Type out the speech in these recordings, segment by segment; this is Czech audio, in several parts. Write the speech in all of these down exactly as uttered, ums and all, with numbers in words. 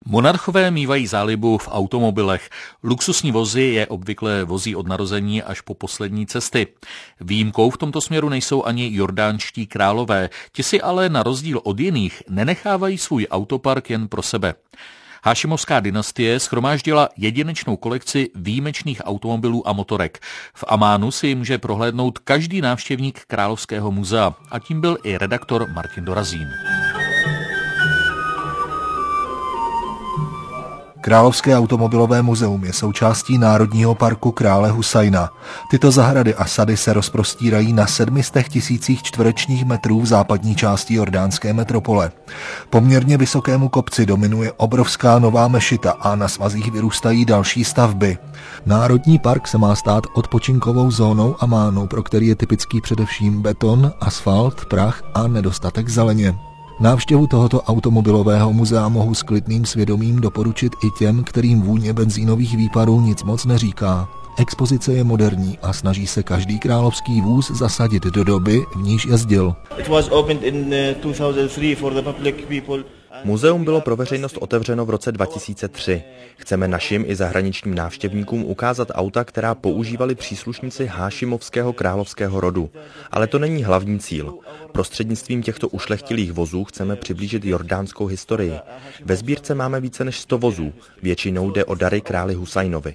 Monarchové mívají zálibu v automobilech. Luxusní vozy je obvykle vozí od narození až po poslední cesty. Výjimkou v tomto směru nejsou ani jordánští králové. Ti si ale na rozdíl od jiných nenechávají svůj autopark jen pro sebe. Hášimovská dynastie shromáždila jedinečnou kolekci výjimečných automobilů a motorek. V Amánu si ji může prohlédnout každý návštěvník Královského muzea. A tím byl i redaktor Martin Dorazín. Královské automobilové muzeum je součástí Národního parku krále Husajna. Tyto zahrady a sady se rozprostírají na sedmi stech tisících čtverečních metrů v západní části jordánské metropole. Poměrně vysokému kopci dominuje obrovská nová mešita a na svazích vyrůstají další stavby. Národní park se má stát odpočinkovou zónou Amánu, pro který je typický především beton, asfalt, prach a nedostatek zeleně. Návštěvu tohoto automobilového muzea mohu s klidným svědomím doporučit i těm, kterým vůně benzínových výparů nic moc neříká. Expozice je moderní a snaží se každý královský vůz zasadit do doby, v níž jezdil. Muzeum bylo pro veřejnost otevřeno v roce dva tisíce tři. Chceme našim i zahraničním návštěvníkům ukázat auta, která používali příslušníci hášimovského královského rodu. Ale to není hlavní cíl. Prostřednictvím těchto ušlechtilých vozů chceme přiblížit jordánskou historii. Ve sbírce máme více než sto vozů. Většinou jde o dary králi Husajnovi.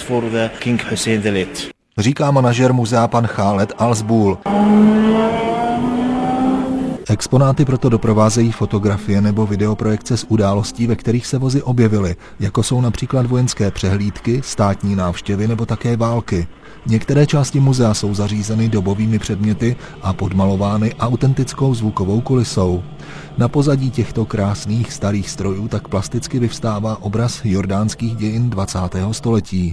Říká manažer muzea pan Khaled Al-Zbul. Exponáty proto doprovázejí fotografie nebo videoprojekce z událostí, ve kterých se vozy objevily, jako jsou například vojenské přehlídky, státní návštěvy nebo také války. Některé části muzea jsou zařízeny dobovými předměty a podmalovány autentickou zvukovou kulisou. Na pozadí těchto krásných starých strojů tak plasticky vyvstává obraz jordánských dějin dvacátého století.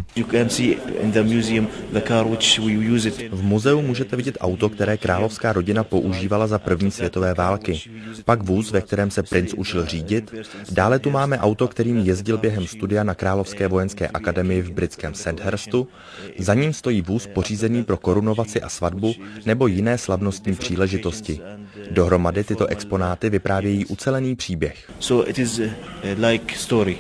V muzeu můžete vidět auto, které královská rodina používala za první světové války. Pak vůz, ve kterém se princ učil řídit. Dále tu máme auto, kterým jezdil během studia na Královské vojenské akademii v britském Sandhurstu. Za ním stojí vůz pořízený pro korunovaci a svatbu nebo jiné slavnostní příležitosti. Dohromady tyto exponáty vyprávějí ucelený příběh. So it is like story.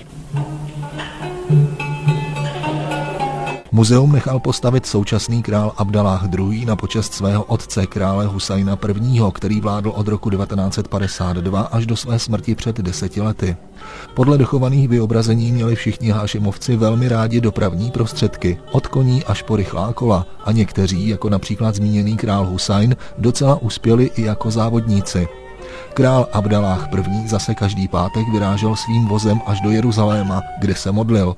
Muzeum nechal postavit současný král Abdalláh druhý. na počest svého otce krále Husajna prvního., který vládl od roku devatenáct set padesát dva až do své smrti před deseti lety. Podle dochovaných vyobrazení měli všichni Hášimovci velmi rádi dopravní prostředky, od koní až po rychlá kola, a někteří, jako například zmíněný král Husajn, docela uspěli i jako závodníci. Král Abdalláh první. zase každý pátek vyrážel svým vozem až do Jeruzaléma, kde se modlil.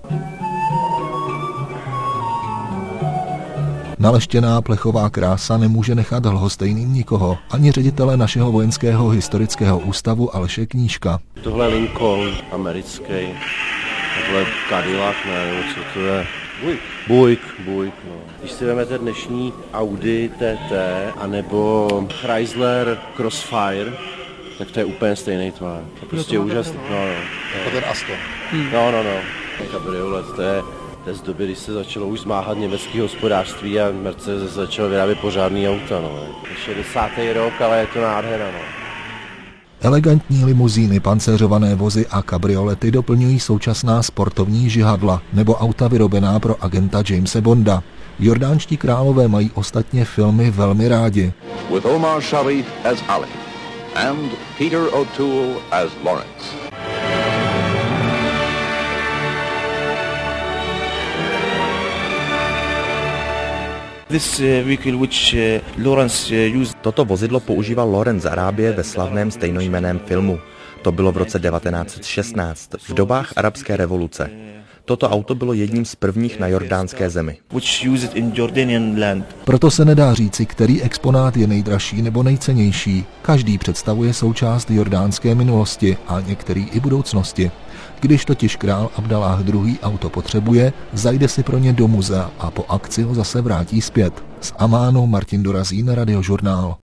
Naleštěná plechová krása nemůže nechat lhostejným nikoho, ani ředitele našeho vojenského historického ústavu Aleše Knížka. Tohle Lincoln americký, tohle Cadillac, ne, co to je? Buick. Buick, Buick, no. Když si vezmete dnešní Audi T T anebo Chrysler Crossfire, tak to je úplně stejný tvar. To je prostě úžasný. No, no. Jako ten Aston. No, no, no. Kabriolet, to je z doby, když se začalo už zmáhat německé hospodářství a Mercedes začal vyrábět pořádný auta. No. šedesátý rok, ale je to nádhera. No. Elegantní limuzíny, pancéřované vozy a kabriolety doplňují současná sportovní žihadla nebo auta vyrobená pro agenta Jamese Bonda. Jordánští králové mají ostatně filmy velmi rádi. With Omar Sharif as Ali and Peter O'Toole as Lawrence. Toto vozidlo používal Lawrence z Arábie ve slavném stejnojmenném filmu. To bylo v roce devatenáct set šestnáct, v dobách arabské revoluce. Toto auto bylo jedním z prvních na jordánské zemi. Proto se nedá říci, který exponát je nejdražší nebo nejcennější. Každý představuje součást jordánské minulosti a některý i budoucnosti. Když totiž král Abdalláh druhý. auto potřebuje, zajde si pro ně do muzea a po akci ho zase vrátí zpět. Z Amánu Martin Dorazín, Radiožurnál.